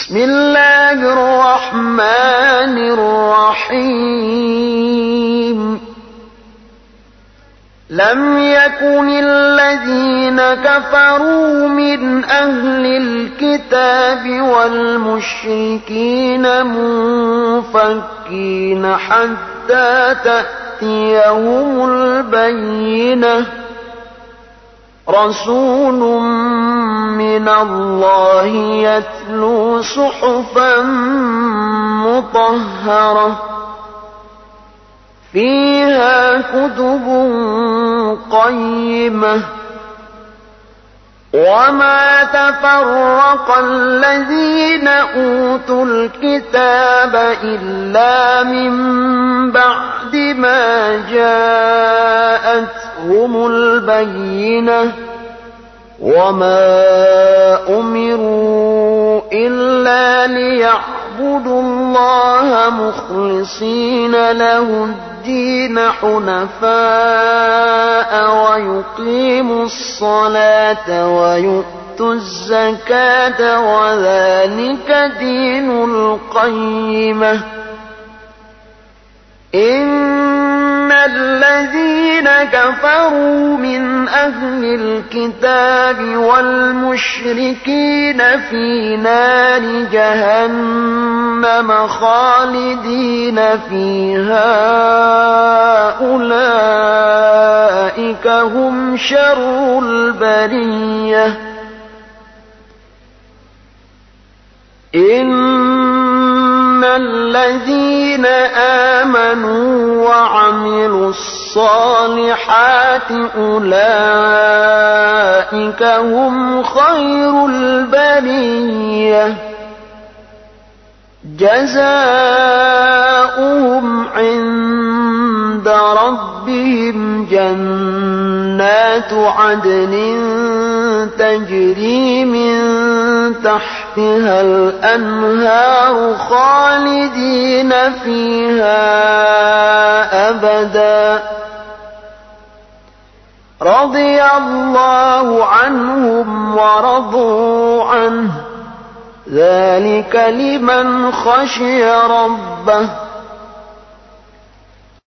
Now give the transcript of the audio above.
بسم الله الرحمن الرحيم لم يكن الذين كفروا من أهل الكتاب والمشركين منفكين حتى تأتيهم البينة رسول من الله يتلو صحفا مطهرة فيها كتب قيمة وما تفرق الذين أوتوا الكتاب إلا من بعد ما جاءتهم البينة وما أمروا إلا ليعبدوا الله مخلصين له الدين حنفاء ويقيموا الصلاة ويؤتوا الزكاة وذلك دين القيمة إن الذين كفروا من أهل الكتاب والمشركين في نار جهنم خالدين فيها أولئك هم شر البرية إن الذين آمنوا وعملوا الصالحات أولئك هم خير البرية جزاؤهم عند ربهم جنات عدن تجري من تحتها الأنهار خالدين فيها أبدا رضي الله عنهم ورضوا عنه ذلك لمن خشي ربه